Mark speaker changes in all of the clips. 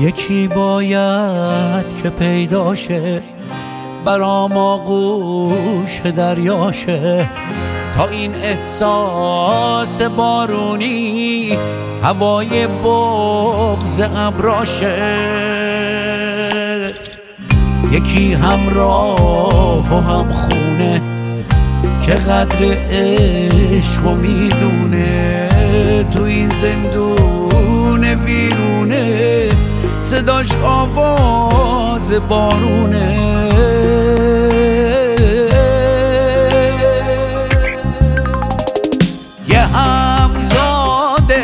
Speaker 1: یکی باید که پیداشه برام آغوش دریاشه، تا این احساس بارونی هوای بغض ابراشه. یکی همراه و هم خونه که قدر عشق و میدونه، تو این زندون ویرونه صداش آواز بارونه. یه همزاده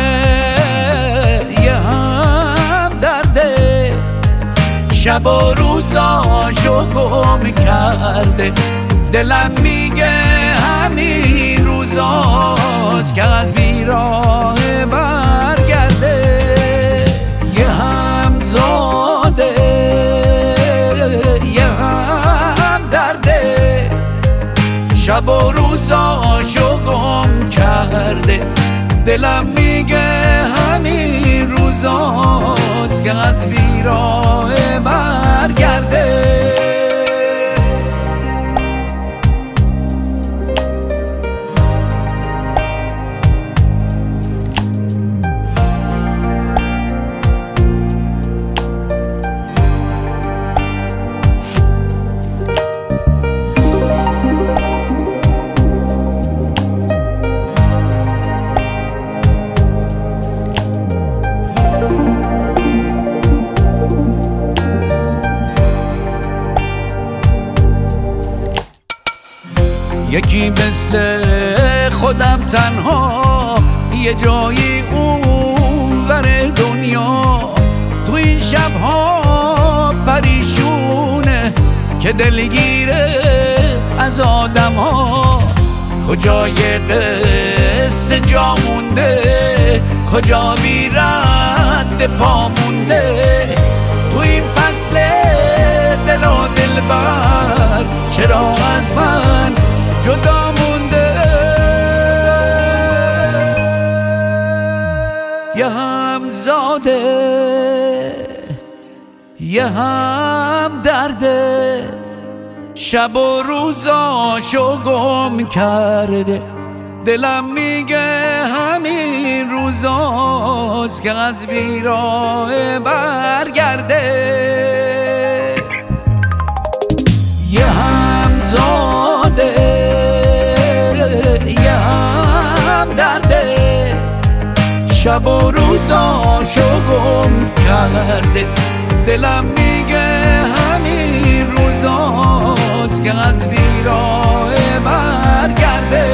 Speaker 1: یه هم درده، شب و روزاشو گم کرده. دلم میگه همین روزاست که از ویراه برگرده. یه همزاده یه هم درده، شب و روزاشو گم کرده. دلم میگه همین روزاست که از ویراه برگرده. یکی مثل خودم تنها یه جایی اونور دنیا، تو این شبها پریشونه که دلگیره از آدم ها. کجای قصه جا مونده، کجا بی رد پا مونده. تو این فصل دل و دلبر چرا از من جدا مونده. یه همزاده یه هم درده، شب و روزاشو گم کرده. دلم میگه همین روزاست که از ویراه برگرده. یه همزاده یه هم درده، شب و روزاشو گم کرده. دلم میگه همین روزاست که از ویراه برگرده.